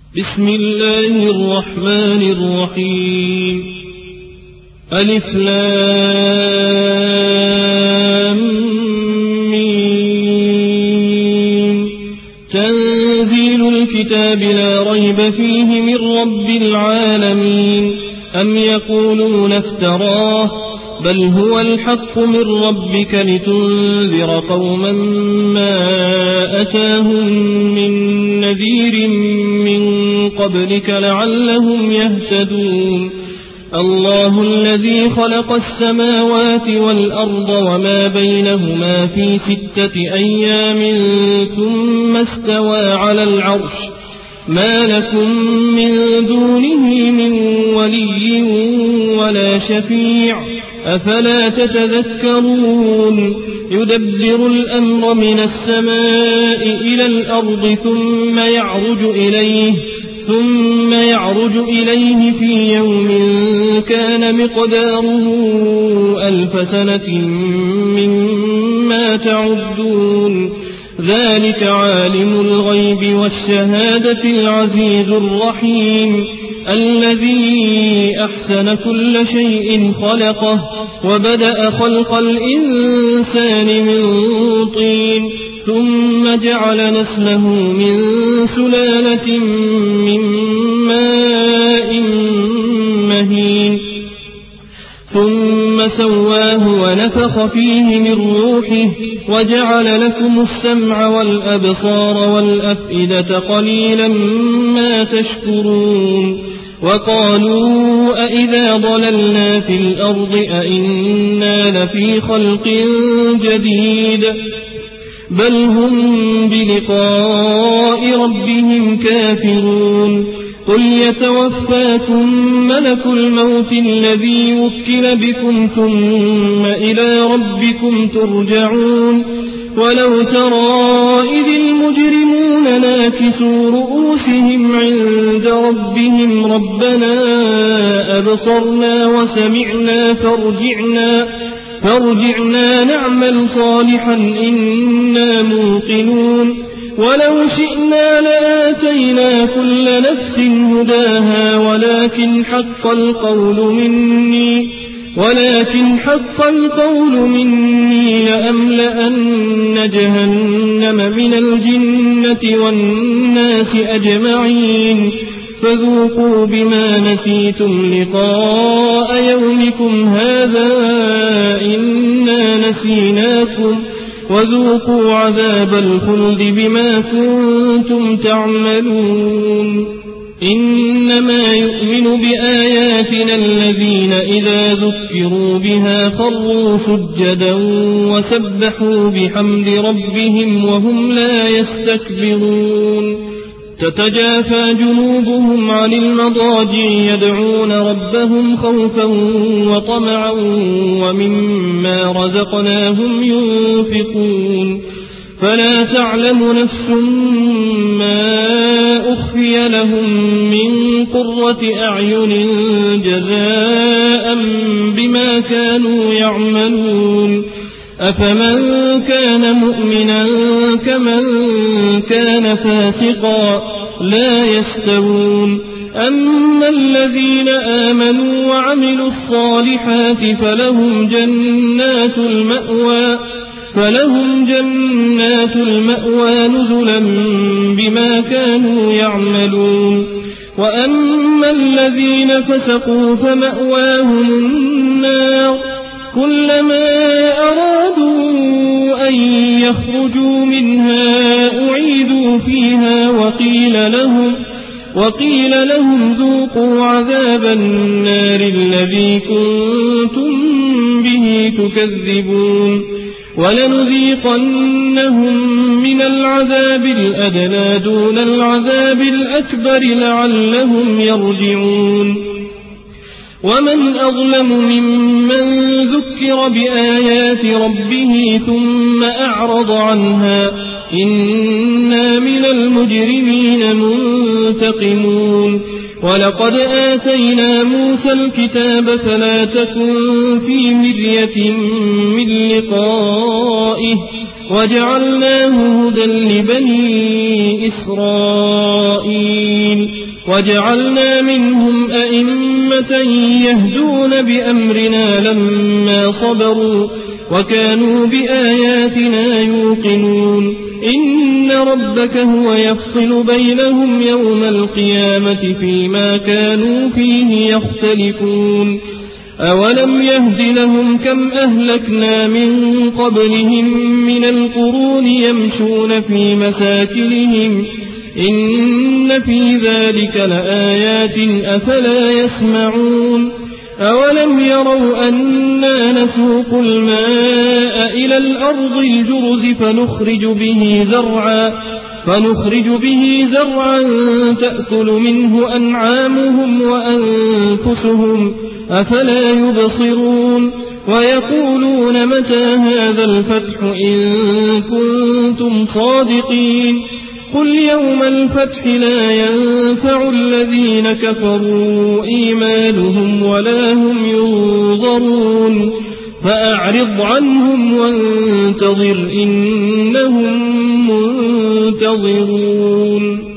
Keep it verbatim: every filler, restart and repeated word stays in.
بسم الله الرحمن الرحيم ألف لام ميم تنزيل الكتاب لا ريب فيه من رب العالمين أم يقولون افتراه بل هو الحق من ربك لتنذر قوما ما أتاهم من نذير من قبلك لعلهم يهتدون الله الذي خلق السماوات والأرض وما بينهما في ستة أيام ثم استوى على العرش ما لكم من دونه من ولي ولا شفيع أفلا تتذكرون يدبر الأمر من السماء إلى الأرض ثم يعرج إليه ثم يعرج إليه في يوم كان مقداره ألف سنة مما تعدون ذلك عالم الغيب والشهادة العزيز الرحيم الذي أحسن كل شيء خلقه وبدأ خلق الإنسان من طين ثم جعل نسله من سلالة من ماء مهين ثم سواه ونفخ فيه من روحه وجعل لكم السمع والأبصار والأفئدة قليلا ما تشكرون وقالوا أئذا ضللنا في الأرض أئنا لفي خلق جديد بل هم بلقاء ربهم كافرون قل يتوفاكم ملك الموت الذي وكل بكم ثم إلى ربكم ترجعون ولو ترى إذ المجرمون ناكسوا رؤوسهم عند ربهم ربنا أبصرنا وسمعنا فارجعنا فارجعنا نعمل صالحا إنا موقنون ولو شئنا لآتينا كل نفس هداها ولكن حق القول مني ولكن حق القول مني لأملأن جهنم من الجنة والناس أجمعين فذوقوا بما نسيتم لقاء يومكم هذا إنا نسيناكم وذوقوا عذاب الخلد بما كنتم تعملون إنما يؤمن بآياتنا الذين إذا ذكروا بها خروا سجدا وسبحوا بحمد ربهم وهم لا يستكبرون تتجافى جنوبهم عن المضاجع يدعون ربهم خوفا وطمعا ومما رزقناهم ينفقون فلا تعلم نفس ما أخفي لهم من قرة أعين جزاء بما كانوا يعملون أفمن كان مؤمنا كمن كان فاسقا لا يستوون أما الذين آمنوا وعملوا الصالحات فلهم جنات المأوى فلهم جنات المأوى نزلا بما كانوا يعملون وأما الذين فسقوا فمأواهم النار كلما أرادوا أن يخرجوا منها أعيدوا فيها وقيل لهم وقيل لهم ذوقوا عذاب النار الذي كنتم به تكذبون ولنذيقنهم من العذاب الأدنى دون العذاب الأكبر لعلهم يرجعون ومن أظلم ممن ذكر بآيات ربه ثم أعرض عنها إنا من المجرمين منتقمون ولقد آتينا موسى الكتاب فلا تكن في مرية من لقائه وجعلناه هدى لبني إسرائيل وجعلنا منهم أئمة يهدون بأمرنا لما صبروا وكانوا بآياتنا يوقنون إن ربك هو يفصل بينهم يوم القيامة فيما كانوا فيه يختلفون أولم يهد لهم كم أهلكنا من قبلهم من القرون يمشون في مساكنهم إن في ذلك لآيات أفلا يسمعون أولم يروا أنا نسوق الماء إلى الأرض الجرز فنخرج به زرعا فنخرج به زرعا تأكل منه أنعامهم وأنفسهم أفلا يبصرون ويقولون متى هذا الفتح إن كنتم صادقين قل يوم الفتح لا ينفع الذين كفروا إيمانهم ولا هم ينظرون فأعرض عنهم وانتظر إنهم منتظرون